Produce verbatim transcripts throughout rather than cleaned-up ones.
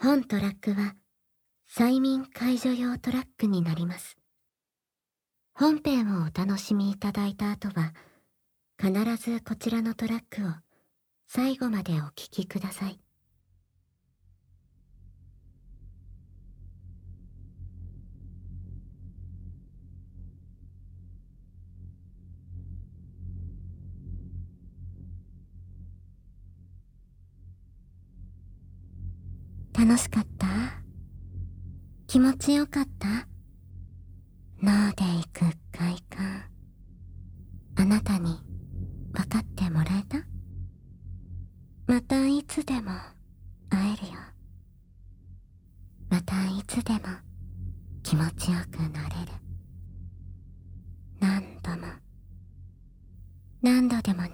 本トラックは催眠解除用トラックになります。本編をお楽しみいただいた後は、必ずこちらのトラックを最後までお聞きください。楽しかった？気持ちよかった？脳で行く快感、あなたに分かってもらえた？またいつでも会えるよ。またいつでも気持ちよくなれる。何度も何度でもね。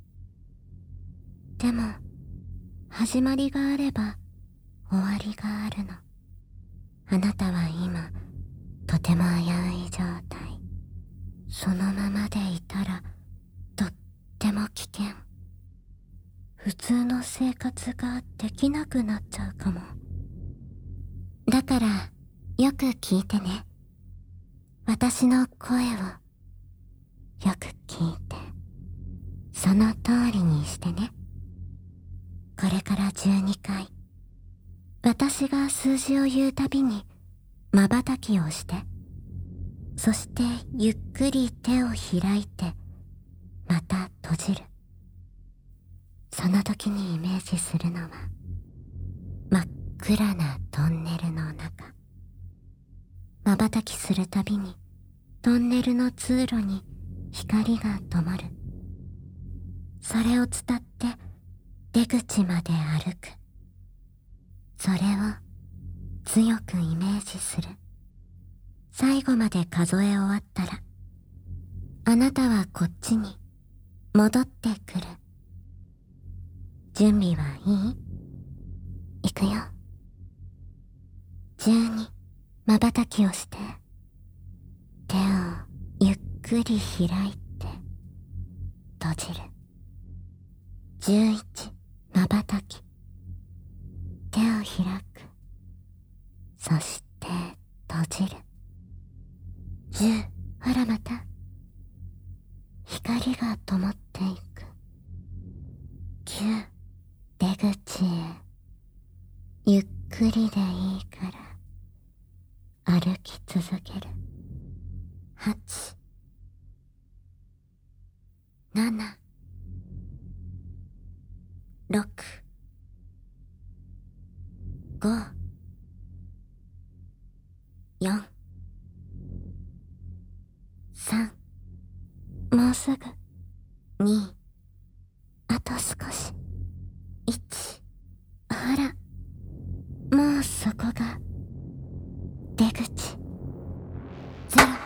でも始まりがあれば終わりがあるの。あなたは今とても危うい状態。そのままでいたらとっても危険。普通の生活ができなくなっちゃうかも。だからよく聞いてね。私の声をよく聞いて、その通りにしてね。これからじゅうにかい、私が数字を言うたびに瞬きをして、そしてゆっくり手を開いてまた閉じる。その時にイメージするのは真っ暗なトンネルの中。瞬きするたびにトンネルの通路に光が灯る。それを伝って出口まで歩く。それを強くイメージする。最後まで数え終わったら、あなたはこっちに戻ってくる。準備はいい？いくよ。じゅうに、瞬きをして、手をゆっくり開いて閉じる。じゅういち、瞬き、手を開く。そして閉じる。じゅう、ほらまた光が灯っていく。きゅう、出口へゆっくりでいいから歩き続ける。はち、なな、ろく、ご、よん、さん、もうすぐ、に、あと少し、いち、ほら、もうそこが出口、ゼロ。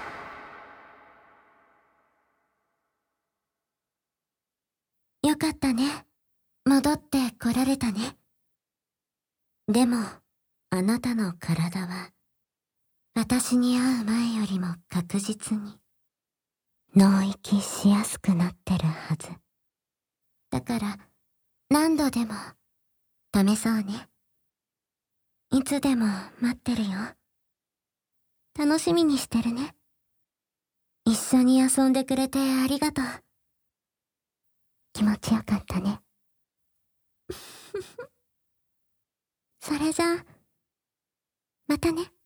よかったね。戻って来られたね。でも、あなたの体は、私に会う前よりも確実に、脳域しやすくなってるはず。だから、何度でも、試そうね。いつでも待ってるよ。楽しみにしてるね。一緒に遊んでくれてありがとう。気持ちよかったね。それじゃあ、またね。